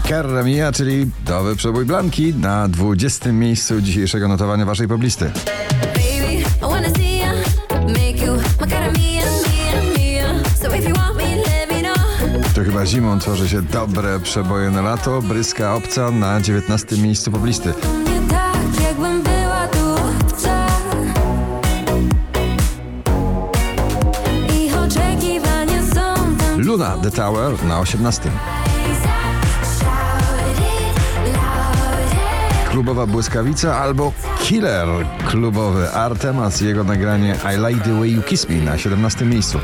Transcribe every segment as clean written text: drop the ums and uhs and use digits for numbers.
Carra Mia, czyli nowy przebój Blanki na 20. miejscu dzisiejszego notowania waszej poblisty. To chyba zimą tworzy się dobre przeboje na lato. Bryska obca na 19. miejscu poblisty. Luna, The Tower na 18. Klubowa błyskawica albo killer klubowy Artemas i jego nagranie I Like The Way You Kiss Me na 17. miejscu.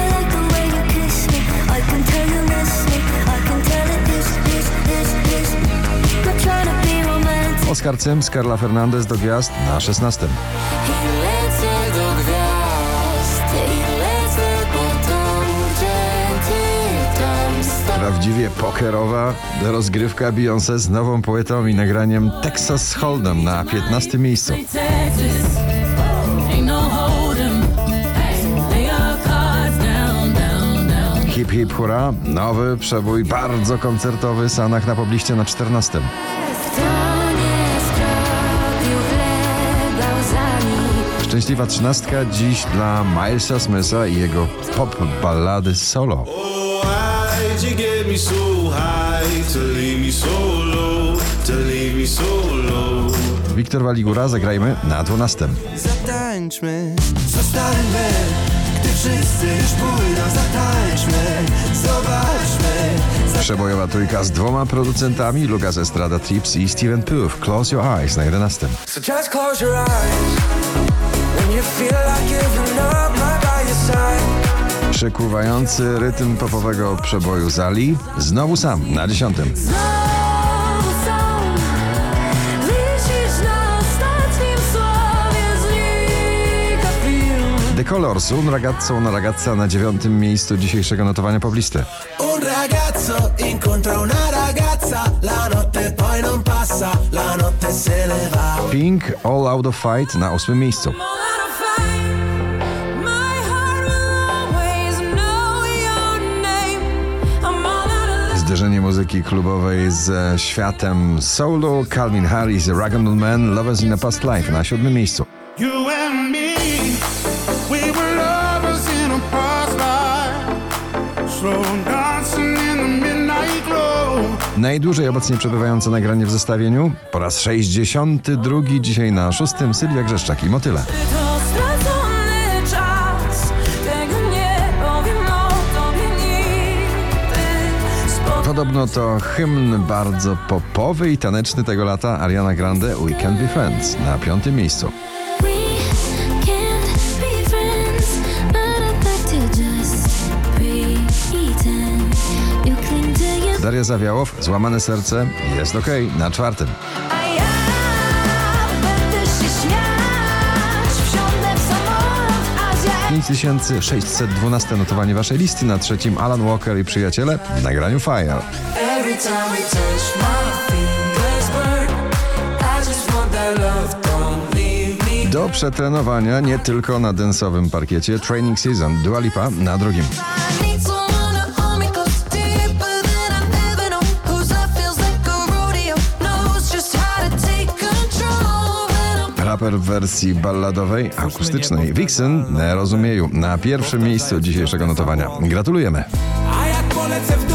Oscar Sims, Carla Fernandez do gwiazd na 16. Prawdziwie pokerowa rozgrywka Beyoncé z nową płytą i nagraniem Texas Hold'em na 15. miejscu. Hip Hip Hurra, nowy przebój bardzo koncertowy, Sanach na pobliście na 14. Szczęśliwa 13 dziś dla Milesa Smitha i jego pop ballady solo. Wiktor Waligura, zagrajmy na 12. Zatańczmy, zostańmy, gdy wszyscy już pójdą, zatańczmy, zobaczmy. Przebojowa trójka z dwoma producentami, Lucas Estrada Trips i Steven Puth, Close Your Eyes na 11. So just close your eyes when you feel like giving up, right by your side. Przekuwający rytm popowego przeboju Zali, znowu sam na 10. The Colors, Un ragazzo, una ragazza na 9. miejscu dzisiejszego notowania poblisty. Un ragazzo incontra una ragazza, la notte poi non passa, la notte se ne va. Pink, All Out of Fight na 8. miejscu. Zderzenie muzyki klubowej ze światem soulu, Calvin Harris, Rag'n'Roll Man, Lovers in a Past Life na 7. miejscu. Najdłużej obecnie przebywające nagranie w zestawieniu, po raz 62 dzisiaj na 6. Sylwia Grzeszczak i Motyle. Podobno to hymn bardzo popowy i taneczny tego lata Ariana Grande, We Can't Be Friends na 5. miejscu. Daria Zawiałow, Złamane serce, Jest okej na 4. 5612 notowanie waszej listy, na 3. Alan Walker i Przyjaciele w nagraniu Fire. Do przetrenowania nie tylko na densowym parkiecie, Training Season, Dua Lipa na 2. Raper w wersji balladowej, akustycznej Vixen, Nie rozumieju, na 1. miejscu dzisiejszego notowania. Gratulujemy. A jak polecę w